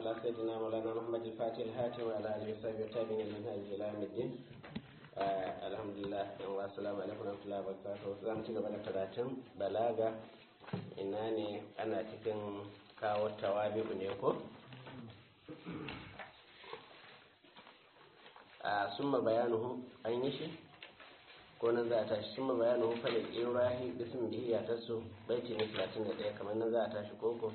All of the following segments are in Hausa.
على سيدنا مولانا محمد الفاتح الهاتم وعلى آله وصحبه والتابعين لمنهج إلى يوم الدين. الحمد لله والسلام عليكم ورحمة الله وبركاته. Zamu ci gaba da karatun balaga. Ina ne ana cikin kawo tawabi'u ne ko? Summa bayanuhu an yi shi ko nan za a tashi summa bayanuhu fa da irahi bismin bihi ya tasu baiti ne 31 kamar nan za a tashi koko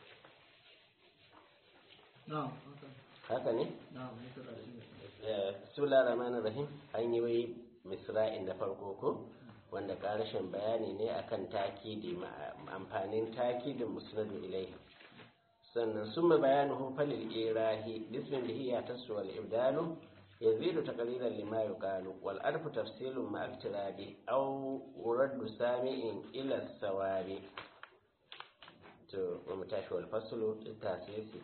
haka ne bismillahir rahmanir rahim an yi wai misra'in da farko ko wanda karashin bayani ne akan takidi amfanin takidin musnadu ilayhi sannan summa bayanuhu fa lil irahi bismin bihi ya tasu wal ibdalu يزيد تقليلا لما يقال والألف تفصيل مع اقتراب أو رد سامع إلى الثواب ومتاشو الفصل التاسيسي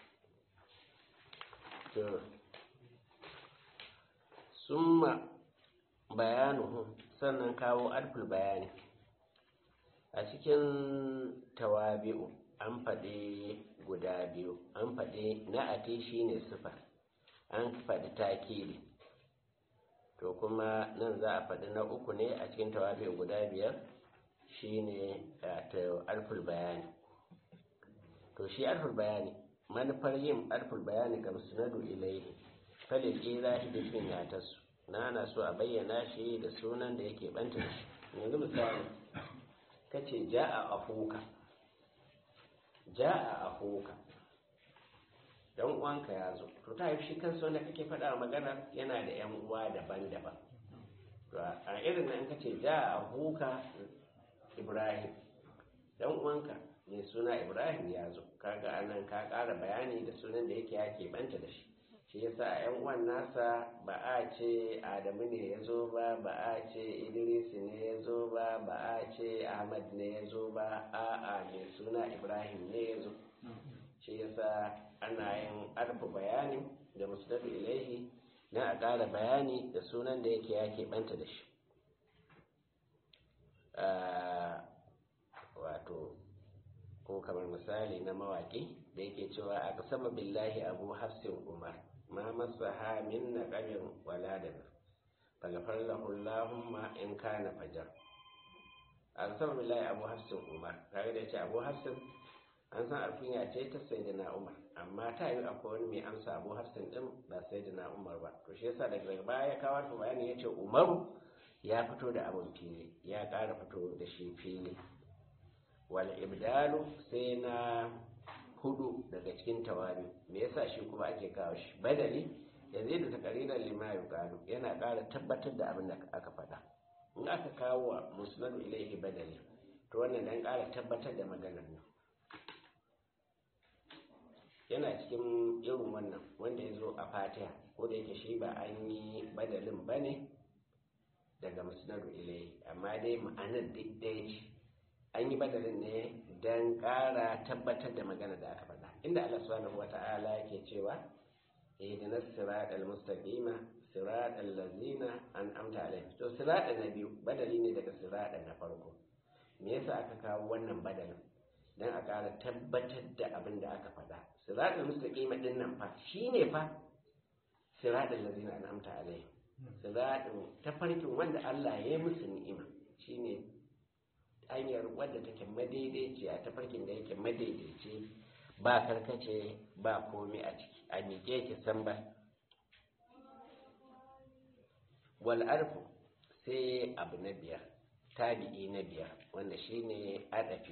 ثم بيانه sannan kawo alful bayani a cikin tawabi'u an faɗi guda biyu an faɗi na'ati shine sifa an faɗi takiri to kuma nan za a faɗi na uku ne a cikin tawabi guda biyar shine ta alful bayani to shi alful bayani manufar yin alful bayani ga musnadu ilaihi falil ilahi bismin ya tasu na ana so a bayyana shi da sunan da yake banta da shi yanzu misali kace ja'a afuka dan uwanka ya zo to ta yi shi kansa wanda kake faɗa magana yana da yan uwa daban-daban to a irin nan kace ja abuka Ibrahim dan uwanka ne suna Ibrahim ya zo kaga anan ka ƙara bayani da sunan da yake banta da shi shi yasa a yan uwan nasa ba a ce Adamu ne ya zo ba a ce Idris ne ya zo ba a ce Ahmad ne ya zo ba a'a ne suna Ibrahim ne ya zo shi yasa ana yin arfa bayani da musnadu ilaihi na a ƙara bayani da sunan da yake banta da shi wato ko kamar misali na mawaƙi da yake cewa a kasama billahi abu hafsin umar ma masaha min na ƙamin waladana falafar lahullahumma in kana fajar a kasama billahi abu hafsin umar tare da ce abu hafsin an san alfiya ce ta sayyidina umar amma ta yi akwai wani mai amsa abu hafsin din ba sayyidina umar ba to shi yasa daga baya ya kawo ta bayani ya ce umaru ya fito da abin fili ya ƙara fito da shi fili wal ibdalu sai na hudu daga cikin tawabi me yasa shi kuma ake kawo shi badali yanzu da takariran lima yuqalu yana ƙara tabbatar da abin da aka faɗa in aka kawo wa musnadu ilaihi badali to wannan dan ƙara tabbatar da maganar nan yana cikin irin wannan wanda ya zo a fatiha ko da yake shi ba an yi badalin ba ne daga musnadu ilai amma dai ma'anar duk ɗaya ce an yi badalin ne don ƙara tabbatar da magana da aka faɗa inda Allah subhanahu wata'ala yake cewa ihdinas siratal mustaqima siratal ladzina an'amta alaihim to siratal na biyu badali ne daga siratal na farko me yasa aka kawo wannan badalin dan a ƙara tabbatar da abin da aka faɗa siratal mustaqima din nan fa shine fa siratal ladzina an'amta alaihim siratal tafarkin wanda Allah ya yi musu ni'ima shine hanyar wadda take madaidaiciya tafarkin da yake madaidaici ba karkace ba komai a ciki a miƙe yake san ba wal arfu sai abu na biyar tabi'i na biyar wanda shine adafi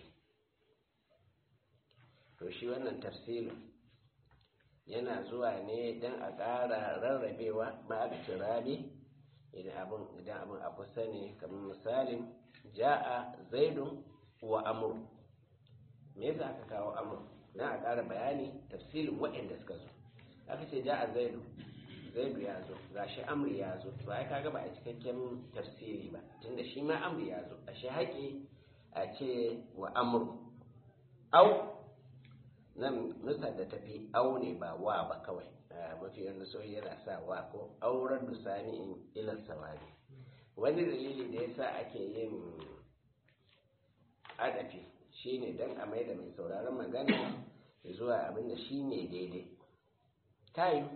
to shi wannan tafsirin yana zuwa ne don a ƙara rarrabewa ba a turabi idan abin abu sani kamar misalin ja'a zaidun wa amur me yasa aka kawo amur don a ƙara bayani tafsirin waɗanda suka zo aka ce ja'a zaidu ya zo gashi amur ya zo to ai kaga ba a cikakken tafsiri ba tunda shi ma amur ya zo a shi haƙi a ce wa amur au nan nusa da tafi au ne ba wa ba kawai mafi yadda so yana sa wa ko auren dusani in ilan sawari wani dalili da yasa ake yin adafi shine dan a maida mai sauraron magana zuwa abin da shi ne daidai tayi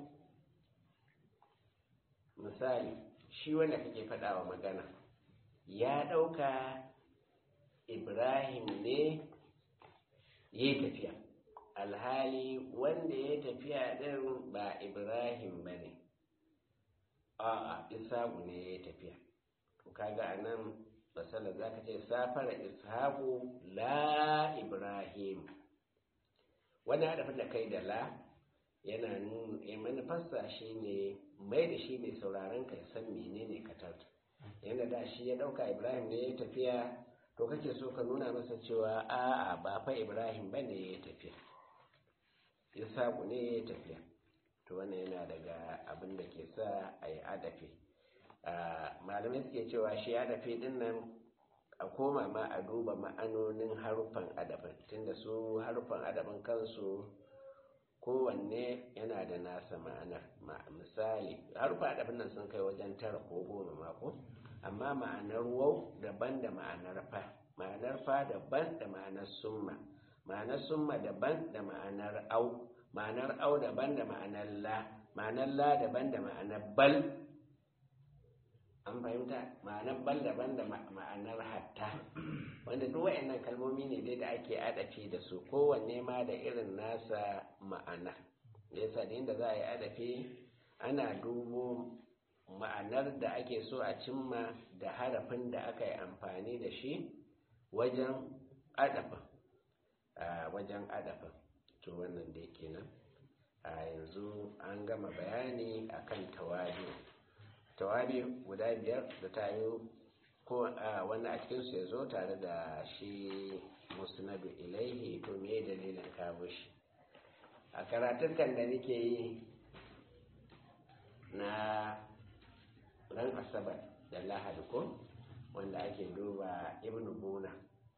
misali shi wanda kake faɗawa magana ya ɗauka ibrahim ne ya yi tafiya alhali wanda ya tafiya ɗin ba ibrahim ba ne a'a isaku ne ya tafiya to kaga a nan basala za ka ce safara ishaku la ibrahim wanda haɗa da kai da la yana nuna manufarsa shi ne mai da shi mai sauraron ka san menene ka tarta yadda da shi ya ɗauka ibrahim ne ya tafiya to kake so ka nuna masa cewa a'a ba fa ibrahim ba ne ya tafiya isaku ne ya tafiya to wannan yana daga abin da ke sa a yi adafi malamai suke cewa shi adafi din nan a koma ma a duba ma'anonin haruffan adabin tunda su haruffan adabin kansu kowanne yana da nasa ma'anar misali haruffan adabin nan sun kai wajen 9 ko 10 mako amma ma'anar wau daban da ma'anar fa daban da ma'anar summa daban da ma'anar au daban da ma'anar la daban da ma'anar bal an fahimta ma'anar bal daban da ma'anar hatta wanda duk wayannan kalmomi ne dai da ake adafi da su kowanne ma da irin nasa ma'ana yasa da inda za a yi adafi ana dubo ma'anar da ake so a cimma da harafin da aka yi amfani da shi wajen adafin to wannan da kenan a yanzu an gama bayani akan tawabi guda 5 da tayo ko wanda a cikinsu ya zo tare da shi musnadu ilaihi to me dalilin kawo shi a karatun kan da nake yi na ran asabar da lahadi ko wanda ake duba ibn buna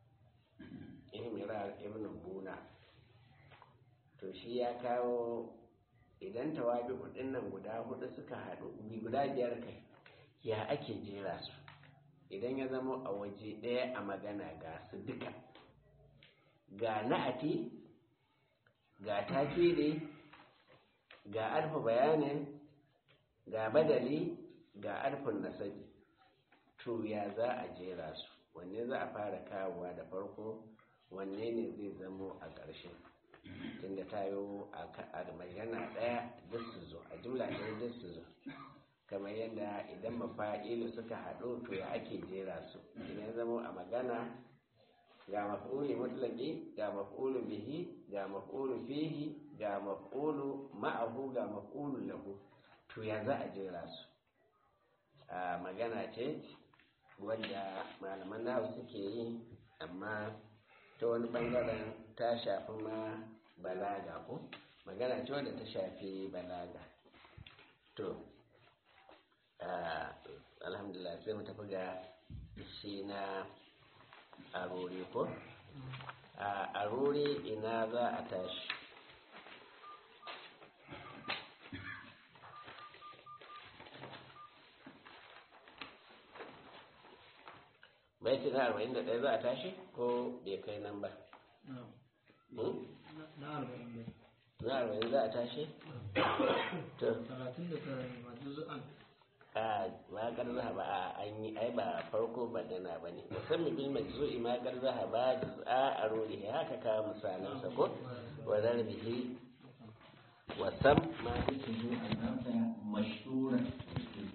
ibn buna to shi ya kawo idan tawabi hudun nan guda 4 suka haɗu guda 5 kai ya ake jera su idan ya zama a waje ɗaya a magana ga su duka ga na'ati ga takiri ga alfa bayanin ga badali ga alfin nasabi to ya za a jera su wanne za a fara kawowa da farko wanne ne zai zamo a ƙarshe tunda ta yi a magana ɗaya duk su zo a jumla ɗaya duk su zo kamar yadda idan mafa'ilu suka haɗu to ya ake jera su idan ya zamo a magana ga maf'uli mutlaqi ga maf'ulu bihi ga maf'ulu fihi ga maf'ulu ma'ahu ga maf'ulu lahu to ya za a jera su a magana ce wanda malaman nahu suke yi amma ta wani bangaren ta shafi ma balaga ko magana ce wanda ta shafi balaga to alhamdulillah sai mu tafi ga shi na arori ko a arori ina za a tashi baiti na 41 za a tashi ko bai kai nan ba na 40 za a tashi to 39 masu zu'an a magar zahaba a an yi ai ba farko badana ba ne musamman bil majzu'i magar zahaba juz'a a ruri haka kawo misalansa ko wa zarbihi wa sam ma yake